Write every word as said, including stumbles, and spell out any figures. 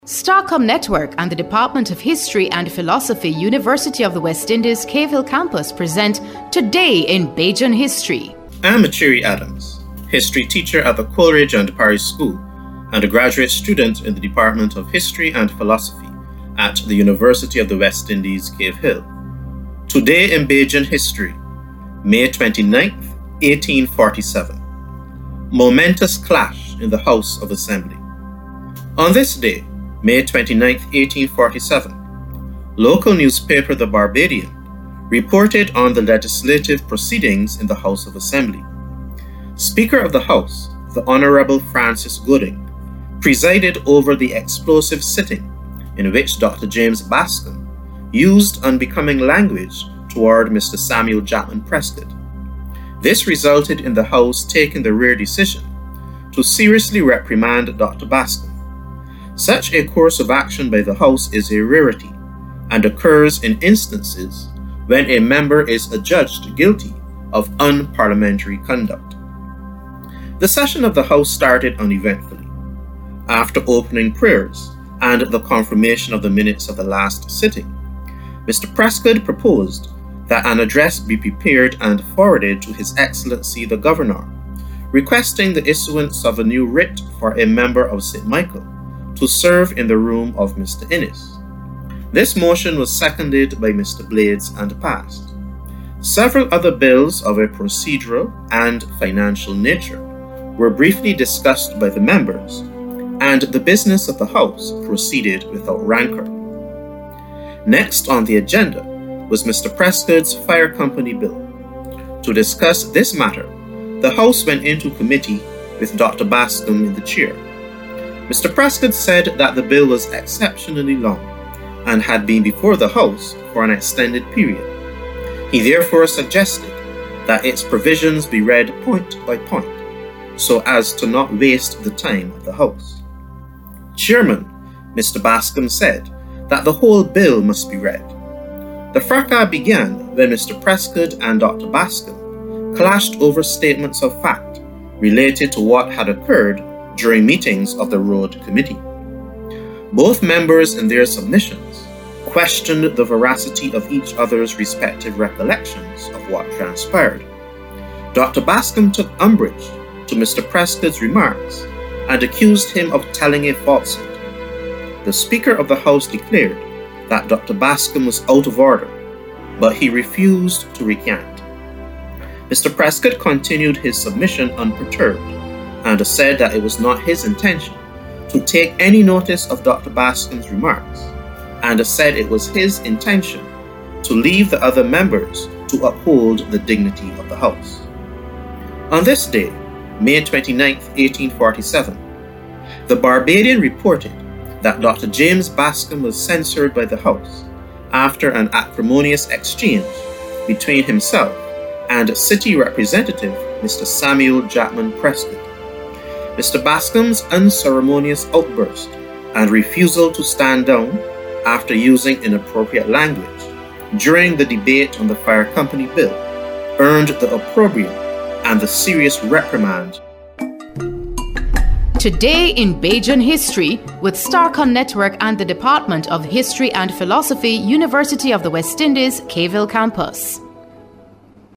Starcom Network and the Department of History and Philosophy, University of the West Indies, Cave Hill Campus present Today in Bajan History. I'm Achiri Adams, history teacher at the Coleridge and Parish School and a graduate student in the Department of History and Philosophy at the University of the West Indies, Cave Hill. Today in Bajan History, May twenty-ninth, eighteen forty-seven. Momentous clash in the House of Assembly. On this day, May twenty-ninth, eighteen forty-seven, local newspaper The Barbadian reported on the legislative proceedings in the House of Assembly. Speaker of the House, the Honorable Francis Gooding, presided over the explosive sitting in which Doctor James Bascom used unbecoming language toward Mister Samuel Jackman Prescott. This resulted in the House taking the rare decision to seriously reprimand Doctor Bascom. Such a course of action by the House is a rarity and occurs in instances when a member is adjudged guilty of unparliamentary conduct. The session of the House started uneventfully. After opening prayers and the confirmation of the minutes of the last sitting, Mister Prescott proposed that an address be prepared and forwarded to His Excellency the Governor, requesting the issuance of a new writ for a member of Saint Michael to serve in the room of Mister Innes. This motion was seconded by Mister Blades and passed. Several other bills of a procedural and financial nature were briefly discussed by the members, and the business of the House proceeded without rancor. Next on the agenda was Mister Prescott's Fire Company Bill. To discuss this matter, the House went into committee with Doctor Bascom in the chair. Mister Prescott said that the bill was exceptionally long and had been before the House for an extended period. He therefore suggested that its provisions be read point by point, so as to not waste the time of the House. Chairman Mister Bascom said that the whole bill must be read. The fracas began when Mister Prescott and Doctor Bascom clashed over statements of fact related to what had occurred during meetings of the Road Committee. Both members in their submissions questioned the veracity of each other's respective recollections of what transpired. Doctor Bascom took umbrage to Mister Prescott's remarks and accused him of telling a falsehood. The Speaker of the House declared that Doctor Bascom was out of order, but he refused to recant. Mister Prescott continued his submission unperturbed and said that it was not his intention to take any notice of Doctor Bascom's remarks, and said it was his intention to leave the other members to uphold the dignity of the House. On this day, May twenty-ninth, eighteen forty-seven, the Barbadian reported that Doctor James Bascom was censured by the House after an acrimonious exchange between himself and City Representative Mister Samuel Jackman Prescott. Mister Bascom's unceremonious outburst and refusal to stand down after using inappropriate language during the debate on the Fire Company Bill earned the opprobrium and the serious reprimand. Today in Bajan History with Starcom Network and the Department of History and Philosophy, University of the West Indies, Cave Hill Campus.